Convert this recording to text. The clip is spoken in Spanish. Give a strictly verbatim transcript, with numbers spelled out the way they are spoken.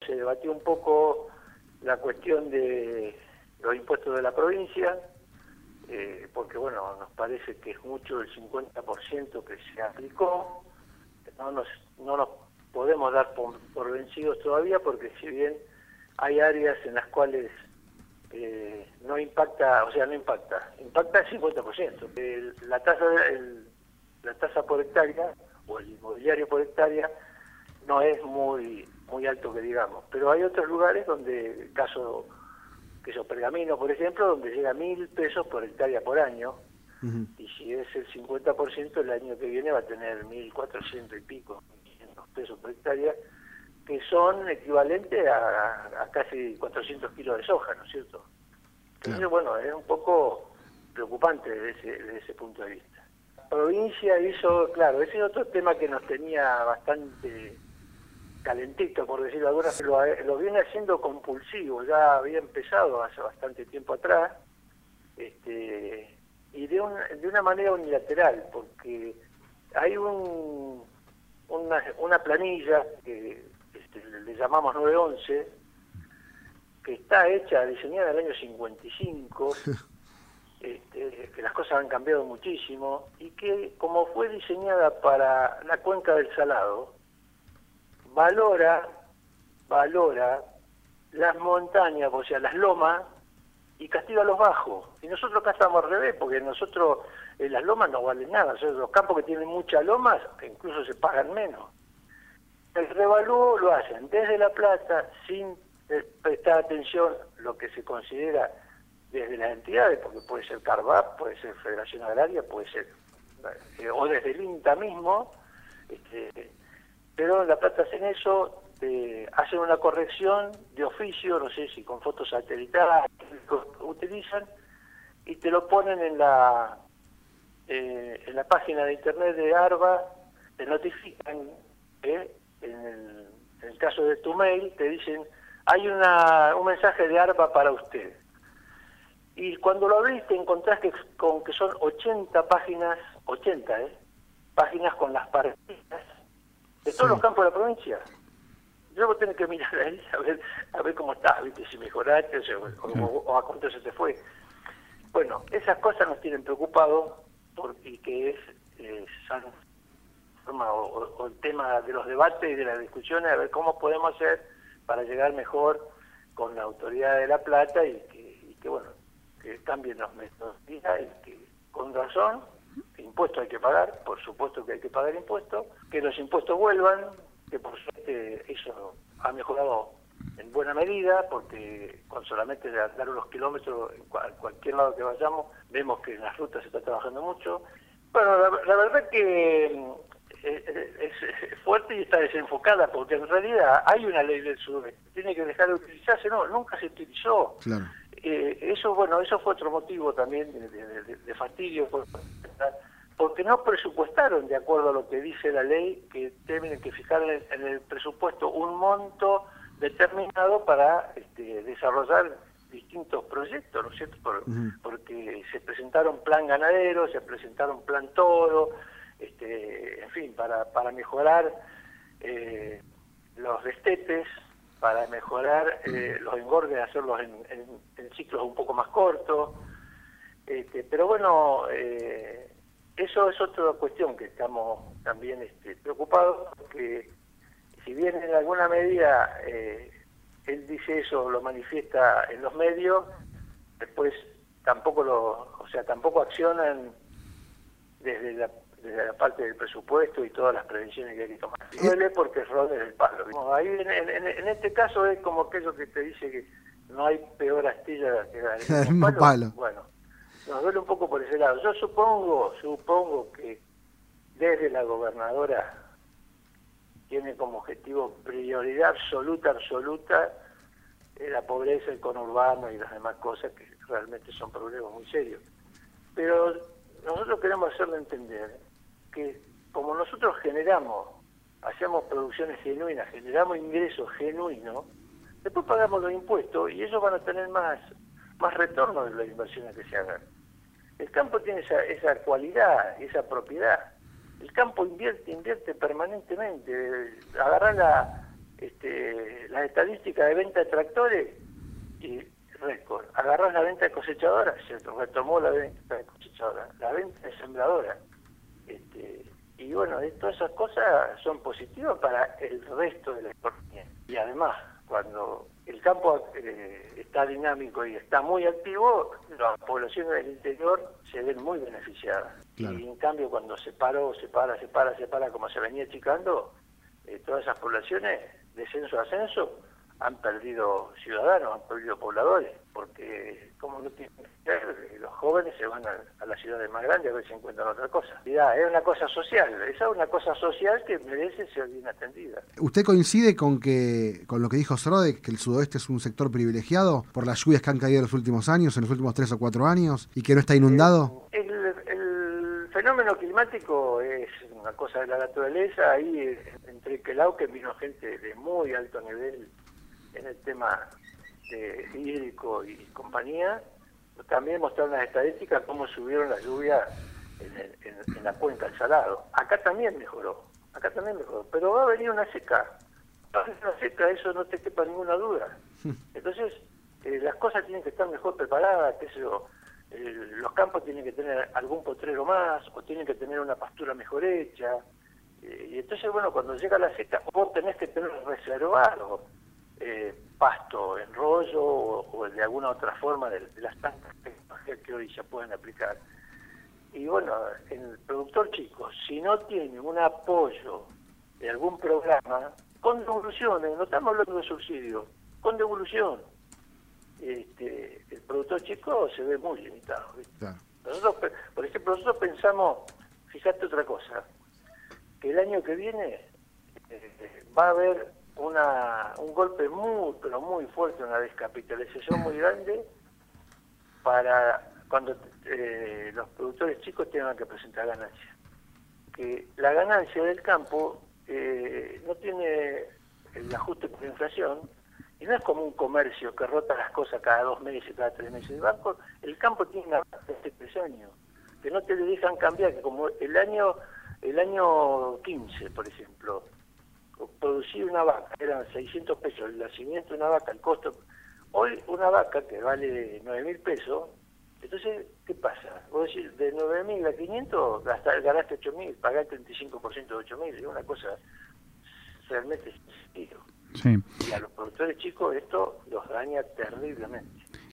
se debatió un poco la cuestión de los impuestos de la provincia, eh, porque bueno, nos parece que es mucho el cincuenta por ciento que se aplicó. No nos, no nos podemos dar por, por vencidos todavía, porque si bien hay áreas en las cuales eh, no impacta, o sea, no impacta, impacta el cincuenta por ciento. El, la tasa el, la tasa por hectárea, o el inmobiliario por hectárea, no es muy muy alto que digamos, pero hay otros lugares donde, el caso que son Pergamino, por ejemplo, donde llega a mil pesos por hectárea por año, uh-huh. Y si es el cincuenta por ciento, el año que viene va a tener mil cuatrocientos y pico, quinientos pesos por hectárea, que son equivalentes a, a casi cuatrocientos kilos de soja, ¿no es cierto? Entonces, claro. Bueno, es un poco preocupante desde ese, desde ese punto de vista. La provincia hizo, claro, ese es otro tema que nos tenía bastante calentito, por decirlo alguna, lo, lo viene haciendo compulsivo, ya había empezado hace bastante tiempo atrás, este, y de, un, de una manera unilateral, porque hay un, una, una planilla que este, le llamamos nueve once, que está hecha, diseñada en el año cincuenta y cinco, este, que las cosas han cambiado muchísimo, y que como fue diseñada para la cuenca del Salado, valora, valora las montañas, o sea, las lomas, y castiga los bajos. Y nosotros acá estamos al revés, porque nosotros, eh, las lomas no valen nada. O sea, los campos que tienen muchas lomas, incluso se pagan menos. El revalúo lo hacen desde La Plata, sin eh, prestar atención lo que se considera desde las entidades, porque puede ser CARVAP, puede ser Federación Agraria, puede ser, eh, o desde el INTA mismo, este, pero en La Plata hacen eso, eh, hacen una corrección de oficio, no sé si con fotos satelitales utilizan, y te lo ponen en la eh, en la página de internet de ARBA, te notifican, eh, en, el, en el caso de tu mail, te dicen, hay una un mensaje de ARBA para usted. Y cuando lo abrís te encontrás que, con que son ochenta páginas, ochenta, ¿eh? Páginas con las partidas de todos sí. Los campos de la provincia. Yo voy a tener que mirar ahí a ver, a ver cómo está, ¿viste? Si mejoraste o, sea, o, o, o a cuánto se te fue. Bueno, esas cosas nos tienen preocupados, porque que es eh, forma, o, o el tema de los debates y de las discusiones, a ver cómo podemos hacer para llegar mejor con la autoridad de La Plata y que, y que bueno, que cambien los métodos y que con razón, que impuestos hay que pagar, por supuesto que hay que pagar impuestos, que los impuestos vuelvan, que por suerte eso ha mejorado en buena medida, porque con solamente dar unos kilómetros en cual, cualquier lado que vayamos, vemos que en las rutas se está trabajando mucho. Bueno, la, la verdad que eh, es, es fuerte y está desenfocada, porque en realidad hay una ley del sudeste, tiene que dejar de utilizarse, no, nunca se utilizó. Claro. Eh, eso, bueno, eso fue otro motivo también de, de, de, de fastidio, porque no presupuestaron de acuerdo a lo que dice la ley, que tienen que fijar en el, en el presupuesto un monto determinado para este, desarrollar distintos proyectos, ¿no es cierto? Por, uh-huh. Porque se presentaron plan ganadero, se presentaron plan toro, este, en fin, para, para mejorar eh, los destetes, para mejorar eh, los engordes, hacerlos en, en, en ciclos un poco más cortos. Este, pero bueno, eh, eso es otra cuestión que estamos también este, preocupados, porque si bien en alguna medida eh, él dice eso, lo manifiesta en los medios, después tampoco lo, o sea, tampoco accionan desde la desde la parte del presupuesto y todas las prevenciones que hay que tomar. Duele porque es rol del palo. No, ahí en, en, en este caso es como aquello que te dice que no hay peor astilla que la del mismo palo. palo. Bueno, nos duele un poco por ese lado. Yo supongo, supongo que desde la gobernadora tiene como objetivo prioridad absoluta, absoluta, eh, la pobreza, el conurbano y las demás cosas que realmente son problemas muy serios. Pero nosotros queremos hacerle entender que como nosotros generamos, hacemos producciones genuinas, generamos ingresos genuinos, después pagamos los impuestos y ellos van a tener más, más retorno de las inversiones que se hagan. El campo tiene esa, esa cualidad, esa propiedad. El campo invierte, invierte permanentemente. Agarrar la, este, las estadísticas de venta de tractores y récord. Agarrás la venta de cosechadora, se retomó la venta de cosechadora, la venta de sembradora. Este, y bueno, todas esas cosas son positivas para el resto de la economía. Y además, cuando el campo eh, está dinámico y está muy activo, las poblaciones del interior se ven muy beneficiadas. Claro. Y en cambio, cuando se paró, se para, se para, se para, como se venía achicando, eh, todas esas poblaciones, descenso a ascenso, han perdido ciudadanos, han perdido pobladores, porque como no tienen que ser, los jóvenes se van a, a las ciudades más grandes a ver si encuentran otra cosa. Ya, es una cosa social, esa es una cosa social que merece ser bien atendida. ¿Usted coincide con que con lo que dijo Srodek, que el sudoeste es un sector privilegiado por las lluvias que han caído en los últimos años, en los últimos tres o cuatro años, y que no está inundado? Eh, el, el fenómeno climático es una cosa de la naturaleza, ahí entre Quelauquen vino gente de muy alto nivel en el tema de hídrico y compañía. También mostraron las estadísticas cómo subieron las lluvias en, el, en, en la cuenca del Salado. Acá también mejoró, acá también mejoró, pero va a venir una seca, va a venir una seca, eso no te quepa ninguna duda. Entonces, eh, las cosas tienen que estar mejor preparadas, qué sé yo, eh, los campos tienen que tener algún potrero más, o tienen que tener una pastura mejor hecha, eh, y entonces, bueno, cuando llega la seca, vos tenés que tener reservado Eh, pasto en rollo o, o de alguna otra forma de, de las tantas tecnologías que hoy se pueden aplicar. Y bueno, el productor chico, si no tiene un apoyo de algún programa, con devoluciones, no estamos hablando de subsidios, con devolución, este, el productor chico se ve muy limitado. Claro. Nosotros, por ejemplo, nosotros pensamos, fíjate otra cosa, que el año que viene eh, va a haber Una, un golpe muy, pero muy fuerte, una descapitalización muy grande para cuando eh, los productores chicos tengan que presentar ganancias. Que la ganancia del campo eh, no tiene el ajuste por inflación y no es como un comercio que rota las cosas cada dos meses, cada tres meses. El banco, el campo tiene una base de tres años, que no te le dejan cambiar, que como el año, el año quince, por ejemplo, producir una vaca, eran seiscientos pesos el nacimiento de una vaca, el costo. Hoy una vaca que vale nueve mil pesos, entonces, ¿qué pasa? Vos decís, de nueve mil a quinientos ganaste ocho mil, pagás treinta y cinco por ciento de ocho mil, es una cosa realmente sencilla. Sí. Y a los productores chicos esto los daña terriblemente.